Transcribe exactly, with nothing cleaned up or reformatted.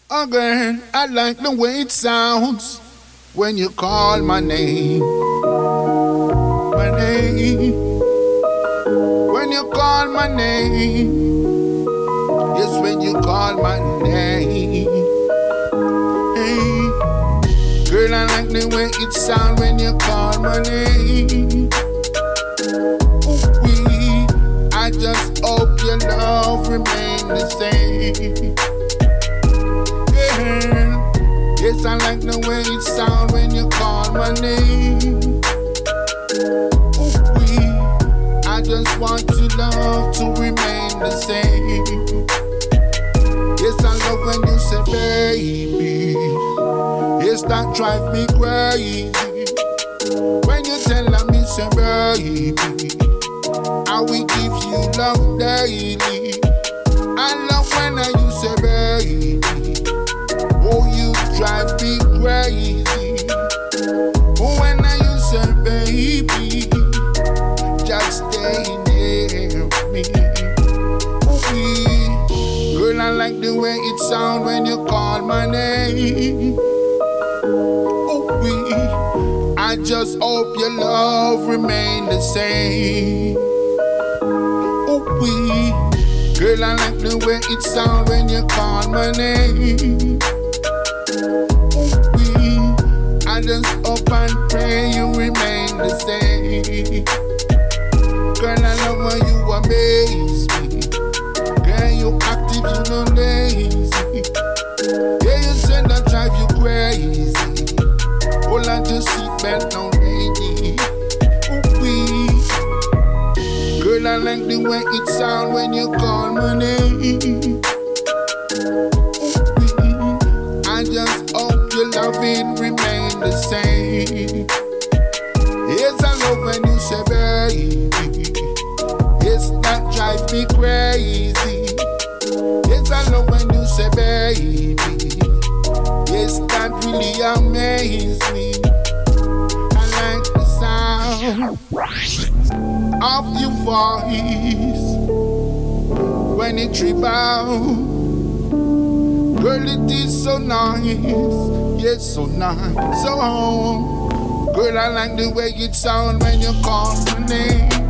Again, I like the way it sounds when you call my name. My name. When you call my name. Yes, when you call my name. Hey. Girl, I like the way it sounds when you call my name. Ooh-wee. I just hope your love remains the same. Yes, I like the way it sounds when you call my name. Ooh-wee. I just want your love to remain the same. Yes, I love when you say baby. Yes, that drive me crazy. When you tell me say baby, I will give you love daily. I love when I you say baby. Oh, you drive me crazy. When I you say baby, just stay near me. Ooh-wee. Girl, I like the way it sounds when you call my name. Ooh-wee. I just hope your love remain the same. Ooh-wee. Girl, I like the way it sounds when you call my name. I just hope and pray you remain the same. Girl, I love when you amaze me. Girl, you active, you no lazy. Yeah, you said I drive you crazy. Hold on to seatbelt now, lady. Ooh-wee. Girl, I like the way it sound when you call my name. Ooh-wee. I just hope your loving remain the same. Yes, I love when you say baby. Yes, that drive me crazy. Yes, I love when you say baby. Yes, that really amazes me. I like the sound of your voice when it rebounds. Girl, it is so nice. Yes, so nice. So, girl, I like the way it sound when you call my name.